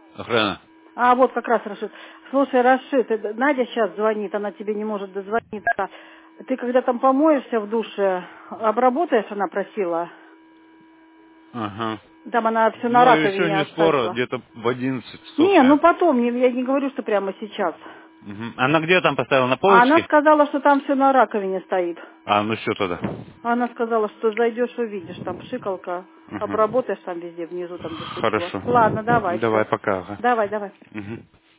Охрана. А, вот как раз Рашид. Слушай, Рашид, Надя сейчас звонит, она тебе не может дозвониться. Ты когда там помоешься в душе, обработаешь, она просила? Ага. Там она все на Ну, и раковине сегодня скоро, оставила. где-то в 11 часов, Не, ну наверное. потом, я не говорю, что прямо сейчас. Мгм. Она где там поставила? На А она полочке? сказала, что там все на раковине стоит. А, ну что тогда? Она сказала, что зайдешь, увидишь, там пшикалка, Ага. обработаешь там везде, внизу, там, где стекло. Хорошо. Ладно, давай, Давай, все. пока. Ага. Давай, давай. Мгм.